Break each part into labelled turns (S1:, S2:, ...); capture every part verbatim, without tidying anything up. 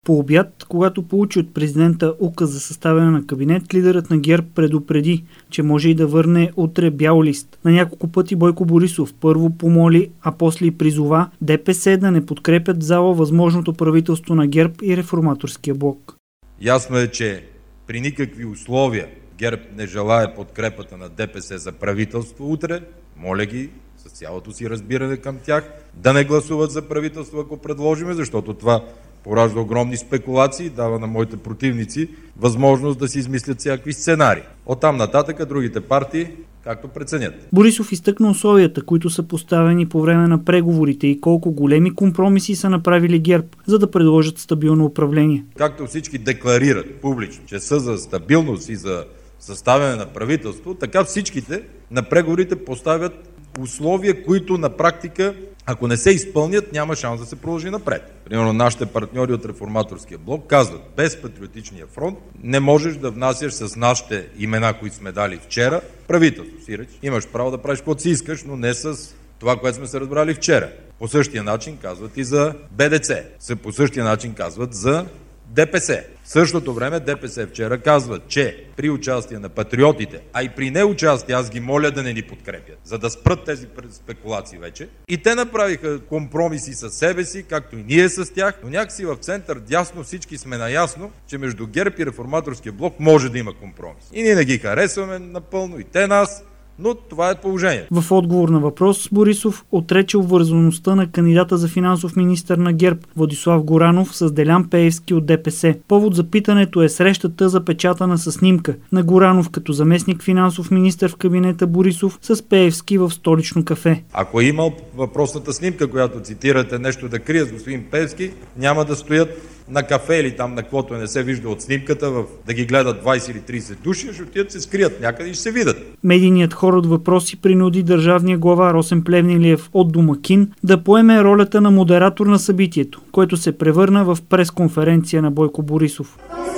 S1: По обяд, когато получи от президента указ за съставяне на кабинет, лидерът на ГЕРБ предупреди, че може и да върне утре бял лист. На няколко пъти Бойко Борисов първо помоли, а после и призова ДПС да не подкрепят в зала възможното правителство на ГЕРБ и Реформаторския блок.
S2: Ясно е, че при никакви условия ГЕРБ не желае подкрепата на ДПС за правителство утре. Моля ги, с цялото си разбиране към тях, да не гласуват за правителство, ако предложиме, защото това поражда огромни спекулации, дава на моите противници възможност да си измислят всякакви сценарии. Оттам нататък другите партии както преценят.
S1: Борисов изтъкна условията, които са поставени по време на преговорите и колко големи компромиси са направили ГЕРБ, за да предложат стабилно управление.
S2: Както всички декларират публично, че са за стабилност и за съставяне на правителство, така всичките на преговорите поставят условия, които на практика, ако не се изпълнят, няма шанс да се продължи напред. Примерно нашите партньори от Реформаторския блок казват, без Патриотичния фронт не можеш да внасяш с нашите имена, които сме дали вчера, правителство. Си реч, имаш право да правиш каквото си искаш, но не с това, което сме се разбрали вчера. По същия начин казват и за БДЦ. По същия начин казват за ДПС. В същото време ДПС вчера казва, че при участие на патриотите, а и при неучастие, аз ги моля да не ни подкрепят, за да спрат тези спекулации вече. И те направиха компромиси със себе си, както и ние с тях, но някакси в център дясно всички сме наясно, че между ГЕРБ и Реформаторския блок може да има компромис. И ние не ги харесваме напълно, и те нас, но това е положение.
S1: В отговор на въпрос Борисов отрече обвързаността на кандидата за финансов министър на ГЕРБ Владислав Горанов с Делян Пеевски от ДПС. Повод за питането е срещата, запечатана със снимка на Горанов като заместник финансов министър в кабинета Борисов с Пеевски в столично кафе.
S2: Ако е имал въпросната снимка, която цитирате, нещо да крие с господин Пеевски, няма да стоят на кафе или там на каквото не се вижда от снимката, в, да ги гледат двайсет или трийсет души, ще отидат се скрият някъде и ще се видят.
S1: Медийният хор от въпроси принуди държавния глава Росен Плевнелиев от домакин да поеме ролята на модератор на събитието, което се превърна в пресконференция на Бойко Борисов.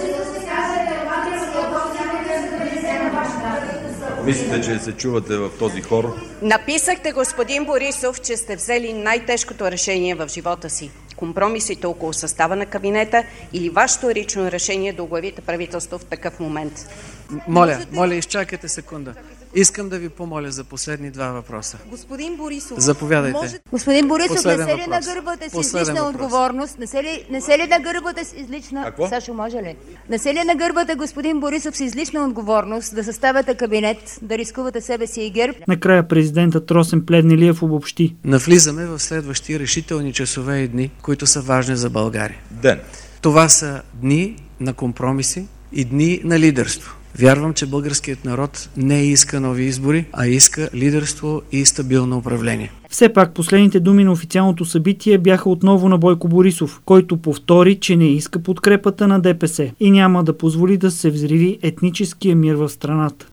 S2: Мислите, че се чувате в този хор?
S3: Написахте, господин Борисов, че сте взели най-тежкото решение в живота си. Компромисите около състава на кабинета или вашето лично решение да оглавите правителство в такъв момент?
S4: Моля, моля, изчакайте секунда. Искам да ви помоля за последни два въпроса.
S5: Господин Борисов,
S4: заповядайте.
S5: Може... Господин Борисов,
S4: Последен
S5: не се ли
S4: въпрос.
S5: нагърбвате с
S4: Последен
S5: излишна
S4: въпрос.
S5: отговорност? Не се ли, не се ли нагърбвате с излишна...
S2: Ако?
S5: Сашо, може ли? Не се ли нагърбвате, господин Борисов, с излишна отговорност да съставяте кабинет, да рискувате себе си и ГЕРБ?
S1: Накрая президентът Росен Плевнелиев обобщи.
S4: Навлизаме в следващи решителни часове и дни, които са важни за България.
S2: Ден.
S4: Това са дни на компромиси и дни на лидерство. Вярвам, че българският народ не иска нови избори, а иска лидерство и стабилно управление.
S1: Все пак последните думи на официалното събитие бяха отново на Бойко Борисов, който повтори, че не иска подкрепата на ДПС и няма да позволи да се взриви етническия мир в страната.